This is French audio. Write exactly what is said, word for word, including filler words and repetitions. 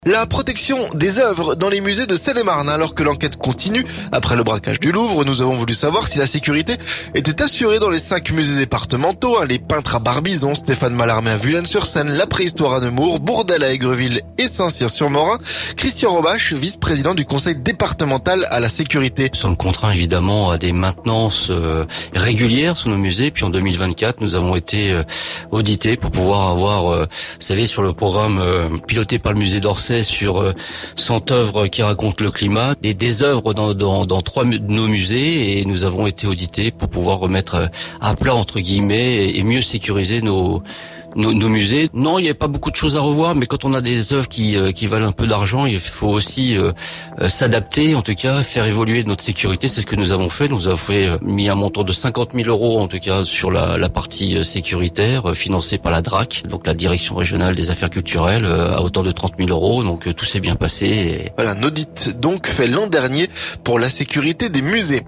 La protection des œuvres dans les musées de Seine-et-Marne. Alors que l'enquête continue après le braquage du Louvre, nous avons voulu savoir si la sécurité était assurée dans les cinq musées départementaux. Les Peintres à Barbizon, Stéphane Mallarmé à Vulaine-sur-Seine, la Préhistoire à Nemours, Bourdelle à Aigreville et Saint-Cyr-sur-Morin. Christian Robache, vice-président du conseil départemental à la sécurité. Nous sommes contraints évidemment à des maintenances euh, régulières sur nos musées. Puis en deux mille vingt-quatre, nous avons été euh, audités pour pouvoir avoir, euh, vous savez, sur le programme euh, piloté par le musée d'Orsay, sur euh, cent œuvres qui racontent le climat, et des œuvres dans, dans, dans trois de nos musées, et nous avons été audités pour pouvoir remettre à plat entre guillemets et, et mieux sécuriser nos Nos, nos musées. Non, il n'y a pas beaucoup de choses à revoir, mais quand on a des œuvres qui, euh, qui valent un peu d'argent, il faut aussi euh, euh, s'adapter, en tout cas, faire évoluer notre sécurité. C'est ce que nous avons fait. Nous avons fait, euh, mis un montant de cinquante mille euros, en tout cas, sur la, la partie euh, sécuritaire, euh, financée par la D R A C, donc la Direction Régionale des Affaires Culturelles, euh, à hauteur de trente mille euros. Donc euh, tout s'est bien passé. Et... Voilà, un audit donc fait l'an dernier pour la sécurité des musées.